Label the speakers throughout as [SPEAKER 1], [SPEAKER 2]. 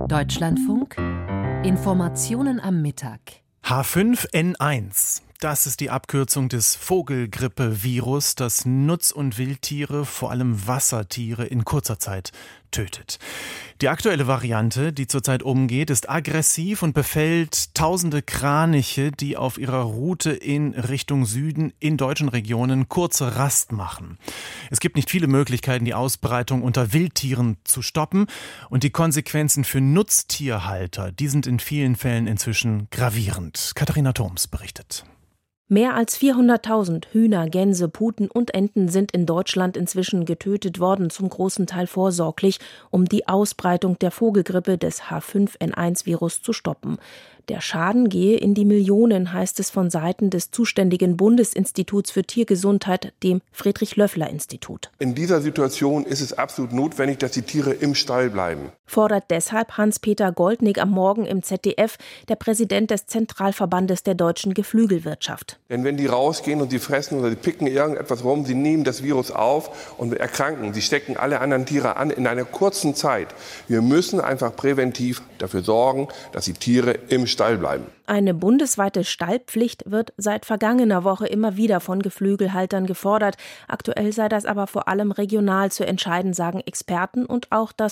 [SPEAKER 1] Deutschlandfunk. Informationen am Mittag.
[SPEAKER 2] H5N1. Das ist die Abkürzung des Vogelgrippe-Virus, das Nutz- und Wildtiere, vor allem Wassertiere, in kurzer Zeit tötet. Die aktuelle Variante, die zurzeit umgeht, ist aggressiv und befällt tausende Kraniche, die auf ihrer Route in Richtung Süden in deutschen Regionen kurze Rast machen. Es gibt nicht viele Möglichkeiten, die Ausbreitung unter Wildtieren zu stoppen, und die Konsequenzen für Nutztierhalter, die sind in vielen Fällen inzwischen gravierend. Katharina Thoms berichtet.
[SPEAKER 3] Mehr als 400.000 Hühner, Gänse, Puten und Enten sind in Deutschland inzwischen getötet worden, zum großen Teil vorsorglich, um die Ausbreitung der Vogelgrippe des H5N1-Virus zu stoppen. Der Schaden gehe in die Millionen, heißt es von Seiten des zuständigen Bundesinstituts für Tiergesundheit, dem Friedrich-Löffler-Institut.
[SPEAKER 4] In dieser Situation ist es absolut notwendig, dass die Tiere im Stall bleiben.
[SPEAKER 3] Fordert deshalb Hans-Peter Goldnick am Morgen im ZDF, der Präsident des Zentralverbandes der deutschen Geflügelwirtschaft.
[SPEAKER 4] Denn wenn die rausgehen und sie fressen oder sie picken irgendetwas rum, sie nehmen das Virus auf und erkranken. Sie stecken alle anderen Tiere an in einer kurzen Zeit. Wir müssen einfach präventiv dafür sorgen, dass die Tiere im Stall bleiben.
[SPEAKER 3] Eine bundesweite Stallpflicht wird seit vergangener Woche immer wieder von Geflügelhaltern gefordert. Aktuell sei das aber vor allem regional zu entscheiden, sagen Experten und auch das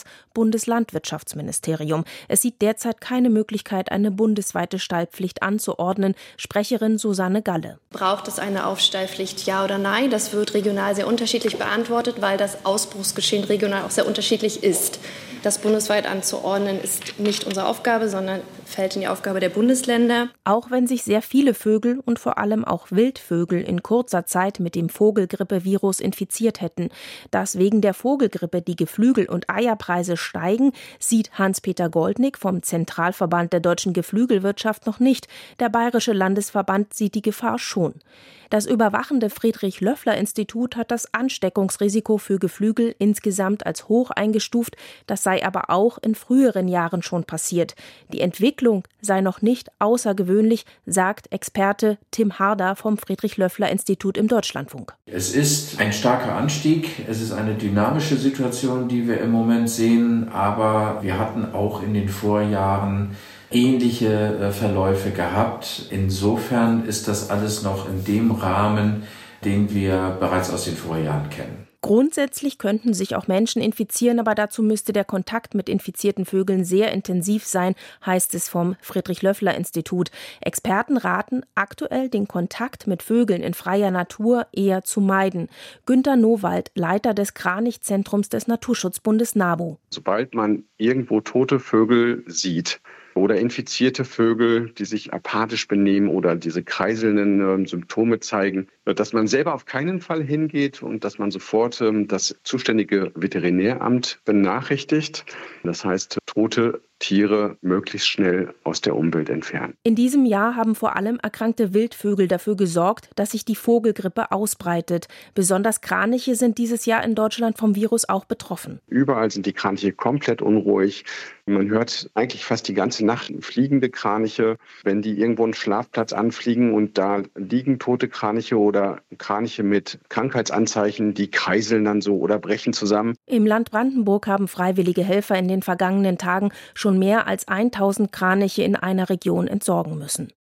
[SPEAKER 3] Bundeslandwirtschaftsministerium. Es sieht derzeit keine Möglichkeit, eine bundesweite Stallpflicht anzuordnen. Sprecherin Susanne Galle.
[SPEAKER 5] Braucht es eine Aufstallpflicht, ja oder nein? Das wird regional sehr unterschiedlich beantwortet, weil das Ausbruchsgeschehen regional auch sehr unterschiedlich ist. Das bundesweit anzuordnen ist nicht unsere Aufgabe, sondern fällt in die Aufgabe der Bundesländer.
[SPEAKER 3] Auch wenn sich sehr viele Vögel und vor allem auch Wildvögel in kurzer Zeit mit dem Vogelgrippe-Virus infiziert hätten. Dass wegen der Vogelgrippe die Geflügel- und Eierpreise steigen, sieht Hans-Peter Goldnick vom Zentralverband der deutschen Geflügelwirtschaft noch nicht. Der Bayerische Landesverband sieht die Gefahr schon. Das überwachende Friedrich-Löffler-Institut hat das Ansteckungsrisiko für Geflügel insgesamt als hoch eingestuft. Das sei aber auch in früheren Jahren schon passiert. Die Entwicklung sei noch nicht außergewöhnlich, sagt Experte Tim Harder vom Friedrich-Löffler-Institut im Deutschlandfunk.
[SPEAKER 6] Es ist ein starker Anstieg, es ist eine dynamische Situation, die wir im Moment sehen, aber wir hatten auch in den Vorjahren ähnliche Verläufe gehabt. Insofern ist das alles noch in dem Rahmen, den wir bereits aus den Vorjahren kennen.
[SPEAKER 3] Grundsätzlich könnten sich auch Menschen infizieren, aber dazu müsste der Kontakt mit infizierten Vögeln sehr intensiv sein, heißt es vom Friedrich-Löffler-Institut. Experten raten aktuell, den Kontakt mit Vögeln in freier Natur eher zu meiden. Günter Nowald, Leiter des Kranichzentrums des Naturschutzbundes NABU.
[SPEAKER 7] Sobald man irgendwo tote Vögel sieht, oder infizierte Vögel, die sich apathisch benehmen oder diese kreiselnden Symptome zeigen, dass man selber auf keinen Fall hingeht und dass man sofort das zuständige Veterinäramt benachrichtigt. Das heißt, tote Tiere möglichst schnell aus der Umwelt entfernen.
[SPEAKER 3] In diesem Jahr haben vor allem erkrankte Wildvögel dafür gesorgt, dass sich die Vogelgrippe ausbreitet. Besonders Kraniche sind dieses Jahr in Deutschland vom Virus auch betroffen.
[SPEAKER 7] Überall sind die Kraniche komplett unruhig. Man hört eigentlich fast die ganze Nacht fliegende Kraniche. Wenn die irgendwo einen Schlafplatz anfliegen und da liegen tote Kraniche oder Kraniche mit Krankheitsanzeichen, die kreiseln dann so oder brechen zusammen.
[SPEAKER 3] Im Land Brandenburg haben freiwillige Helfer in den vergangenen Tagen schon mehr als 1000 Kraniche in einer Region entsorgen müssen.